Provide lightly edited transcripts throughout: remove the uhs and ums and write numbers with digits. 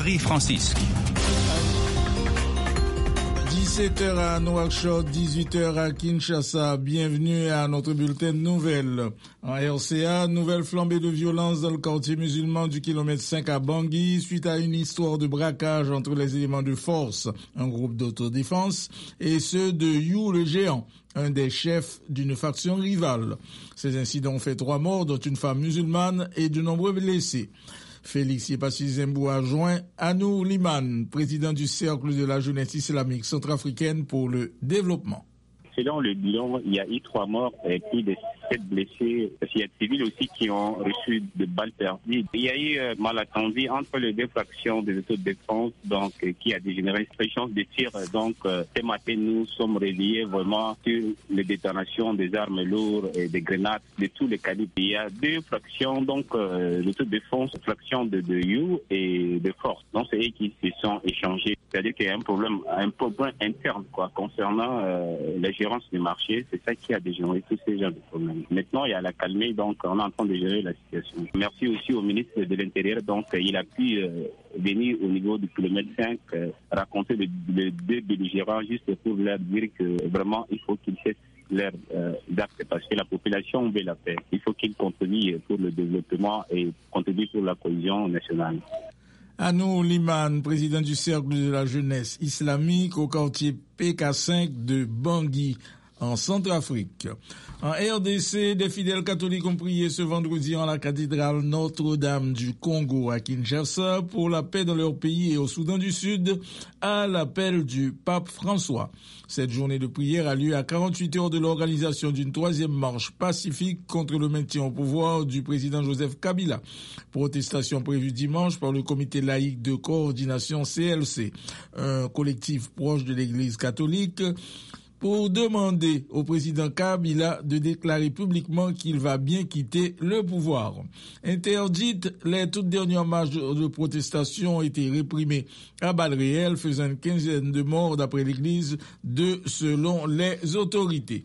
Marie-Francisque. 17h à Nouakchott, 18h à Kinshasa. Bienvenue à notre bulletin de nouvelles. En RCA, nouvelle flambée de violence dans le quartier musulman du kilomètre 5 à Bangui suite à une histoire de braquage entre les éléments de force, un groupe d'autodéfense, et ceux de You le géant, un des chefs d'une faction rivale. Ces incidents ont fait 3 morts, dont une femme musulmane, et de nombreux blessés. Félix Yepassi Zembou a joint Anou Liman, président du Cercle de la jeunesse islamique centrafricaine pour le développement. Selon le bilan, il y a eu 3 morts et plus de 7 blessés. Il y a des civils aussi qui ont reçu des balles perdues. Il y a eu malentendu entre les 2 fractions des autodéfense, donc qui a dégénéré. Échange de tir. Donc ce matin, nous sommes reliés vraiment sur les détonations des armes lourdes et des grenades de tous les calibres. Il y a 2 fractions, donc l'autodéfense, fraction de You et de Force. Donc c'est eux qui se sont échangés. C'est-à-dire qu'il y a un problème interne concernant la gérance du marché. C'est ça qui a dégénéré tous ces genres de problèmes. Maintenant, il y a la calmée, donc on est en train de gérer la situation. Merci aussi au ministre de l'Intérieur, donc il a pu venir au niveau du kilomètre 5 raconter les 2 belligérants juste pour leur dire que vraiment il faut qu'ils cessent leurs actes parce que la population veut la paix. Il faut qu'ils contribuent pour le développement et contribuent pour la cohésion nationale. Anou Liman, président du Cercle de la jeunesse islamique au quartier PK5 de Bangui, en Centrafrique. En RDC, des fidèles catholiques ont prié ce vendredi en la cathédrale Notre-Dame du Congo à Kinshasa pour la paix dans leur pays et au Soudan du Sud à l'appel du pape François. Cette journée de prière a lieu à 48 heures de l'organisation d'une 3e marche pacifique contre le maintien au pouvoir du président Joseph Kabila. Protestation prévue dimanche par le comité laïque de coordination CLC, un collectif proche de l'église catholique, pour demander au président Kabila de déclarer publiquement qu'il va bien quitter le pouvoir. Interdites, les toutes dernières marches de protestation ont été réprimées à balles réelles, faisant une quinzaine de morts d'après l'église selon les autorités.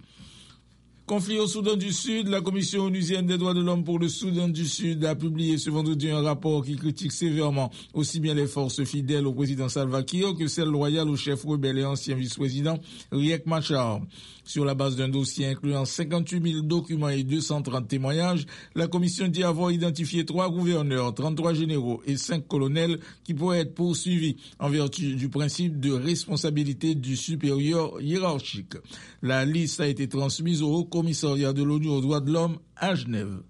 Conflit au Soudan du Sud, la Commission onusienne des droits de l'homme pour le Soudan du Sud a publié ce vendredi un rapport qui critique sévèrement aussi bien les forces fidèles au président Salva Kiir que celles loyales au chef rebelle et ancien vice-président Riek Machar. Sur la base d'un dossier incluant 58 000 documents et 230 témoignages, la Commission dit avoir identifié 3 gouverneurs, 33 généraux et 5 colonels qui pourraient être poursuivis en vertu du principe de responsabilité du supérieur hiérarchique. La liste a été transmise au Haut Commissariat de l'ONU aux droits de l'homme à Genève.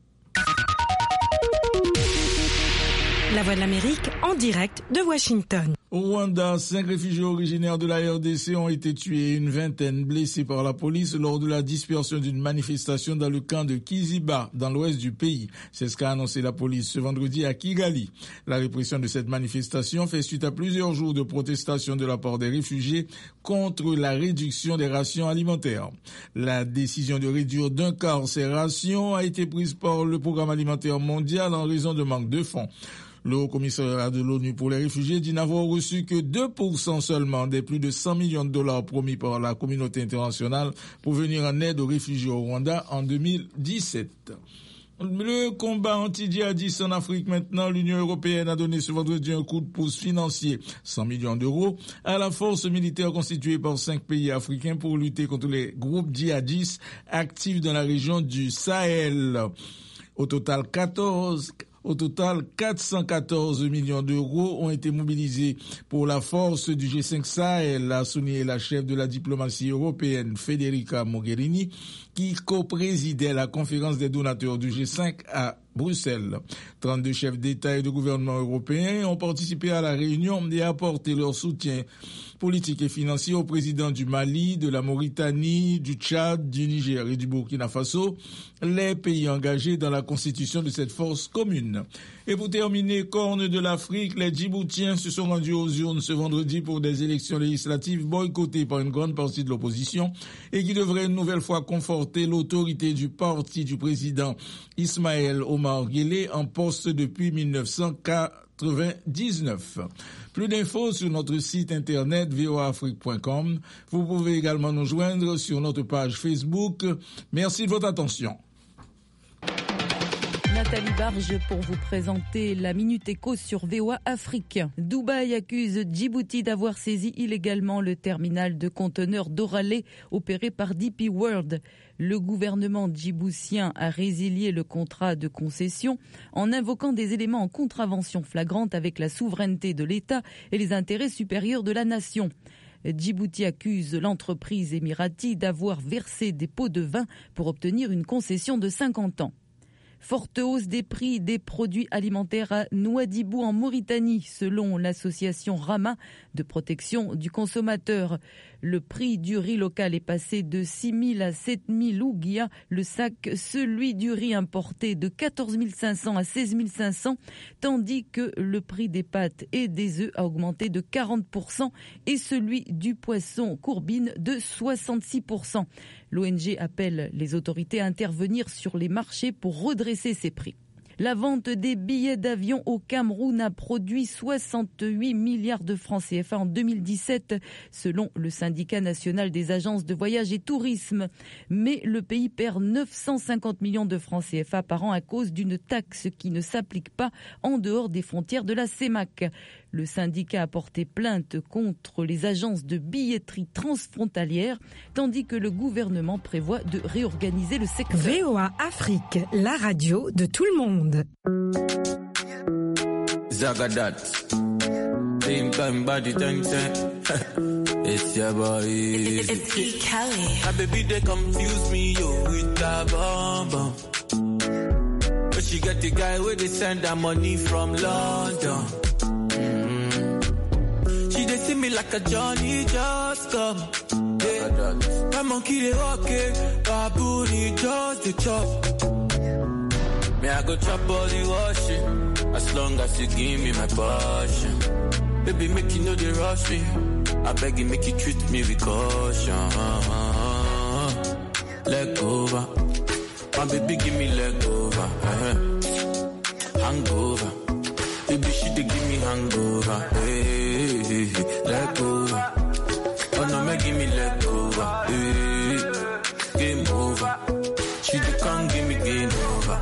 La Voix de l'Amérique en direct de Washington. Au Rwanda, 5 réfugiés originaires de la RDC ont été tués et une vingtaine blessés par la police lors de la dispersion d'une manifestation dans le camp de Kiziba, dans l'ouest du pays. C'est ce qu'a annoncé la police ce vendredi à Kigali. La répression de cette manifestation fait suite à plusieurs jours de protestation de la part des réfugiés contre la réduction des rations alimentaires. La décision de réduire d'un quart ces rations a été prise par le Programme alimentaire mondial en raison de manque de fonds. Le Haut Commissariat de l'ONU pour les réfugiés dit n'avoir reçu que 2% seulement des plus de 100 millions de dollars promis par la communauté internationale pour venir en aide aux réfugiés au Rwanda en 2017. Le combat anti-djihadiste en Afrique maintenant, l'Union européenne a donné ce vendredi un coup de pouce financier, 100 millions d'euros, à la force militaire constituée par 5 pays africains pour lutter contre les groupes djihadistes actifs dans la région du Sahel. Au total, 414 millions d'euros ont été mobilisés pour la force du G5 Sahel, a souligné la chef de la diplomatie européenne, Federica Mogherini, qui co-présidait la conférence des donateurs du G5 à Bruxelles. 32 chefs d'État et de gouvernement européens ont participé à la réunion et apporté leur soutien politique et financier au président du Mali, de la Mauritanie, du Tchad, du Niger et du Burkina Faso, les pays engagés dans la constitution de cette force commune. Et pour terminer, corne de l'Afrique, les Djiboutiens se sont rendus aux urnes ce vendredi pour des élections législatives boycottées par une grande partie de l'opposition et qui devraient une nouvelle fois conforter l'autorité du parti du président Ismaël Omar Guelleh en poste depuis 1999. Plus d'infos sur notre site internet voaafrique.com. Vous pouvez également nous joindre sur notre page Facebook. Merci de votre attention. Notre Nathalie Barge pour vous présenter la Minute Éco sur VOA Afrique. Dubaï accuse Djibouti d'avoir saisi illégalement le terminal de conteneurs d'Oralé opéré par DP World. Le gouvernement djiboutien a résilié le contrat de concession en invoquant des éléments en contravention flagrante avec la souveraineté de l'État et les intérêts supérieurs de la nation. Djibouti accuse l'entreprise émirati d'avoir versé des pots de vin pour obtenir une concession de 50 ans. Forte hausse des prix des produits alimentaires à Nouadhibou en Mauritanie, selon l'association Rama de protection du consommateur. Le prix du riz local est passé de 6 000 à 7 000 ouguiya le sac, celui du riz importé de 14 500 à 16 500, tandis que le prix des pâtes et des œufs a augmenté de 40% et celui du poisson courbine de 66%. L'ONG appelle les autorités à intervenir sur les marchés pour redresser ces prix. La vente des billets d'avion au Cameroun a produit 68 milliards de francs CFA en 2017, selon le syndicat national des agences de voyage et tourisme. Mais le pays perd 950 millions de francs CFA par an à cause d'une taxe qui ne s'applique pas en dehors des frontières de la CEMAC. Le syndicat a porté plainte contre les agences de billetterie transfrontalières, tandis que le gouvernement prévoit de réorganiser le secteur. VOA Afrique, la radio de tout le monde. Zagadat, body it's your boy. It's E. Kelly. My baby, they confuse me, yo, with that bomb. But she got the guy where they send her money from London. She they see me like a Johnny just come. Yeah. My monkey they walking, baboon he just the chop. Me I go chop all the washing, as long as you give me my passion. Baby make you know they rush me, I beg you make you treat me with caution. Leg over, my baby give me leg over. Hangover, baby she dey give me hangover. Hey, leg over, oh no me give me leg over. Hey, game over, she dey can't give me game over.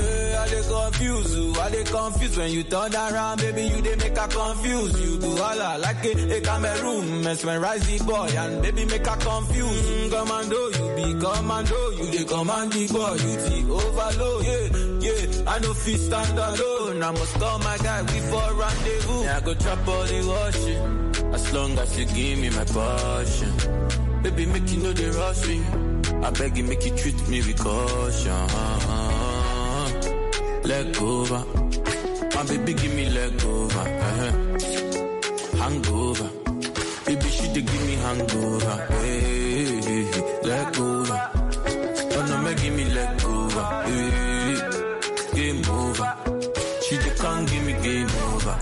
I dey confused when you turn around, baby, you dey make her confused. You do all like a Cameroon, mesmerize the boy, and baby make her confused. Commando, you be commando, you dey command the boy, you the overload, yeah, I no fit stand alone, I must call my guy, we for rendezvous. Yeah, I go chop all the washing, as long as you give me my passion. Baby, make you know they rush me, I beg you make you treat me with caution. Leg over, my baby give me leg over. Hangover, baby she dey give me hangover. Hey, leg over, oh no me give me leg over. Hey, game over, she dey can't give me game over.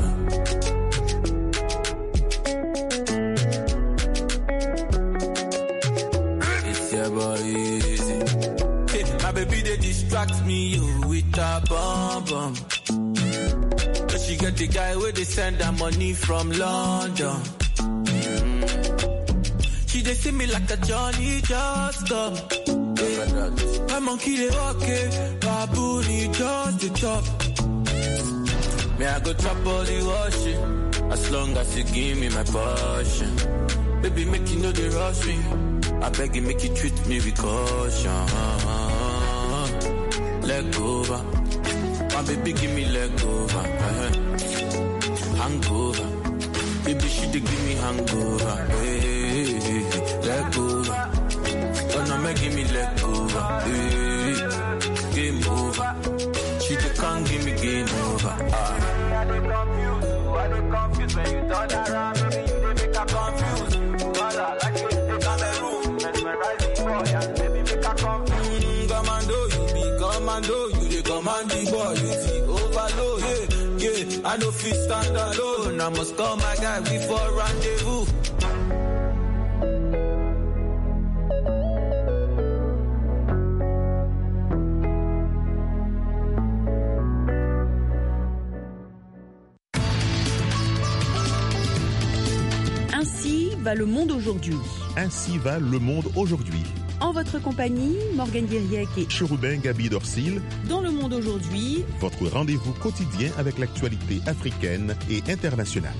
It's your boy Easy. My baby they distract me with a bomb bomb. But she get the guy where they send her money from London. She they see me like a Johnny just come. My monkey they walking, baboon he just the chop. Me I go chop all the washing, as long as you give me my passion. Baby make you know they rush me, I beg you make you treat me with caution. Leg over, my baby give me leg over. Hangover, baby she dey give me hangover. Hey, leg over, oh no me give me leg over. Hey, game over, she dey can't give me game over. I dey confused when you turn around, baby you dey make her confused. Mother like you dey Cameroon, mesmerize the boy and baby make her confused. Commando, you be commando, you dey command the boy, you the overload. Yeah, I no fit stand alone, I must call my guy, we for rendezvous. Ainsi va le monde aujourd'hui. Ainsi va le monde aujourd'hui. En votre compagnie, Morgane Guiriec et Chérubin Gabi Dorsil. Dans le monde aujourd'hui, votre rendez-vous quotidien avec l'actualité africaine et internationale.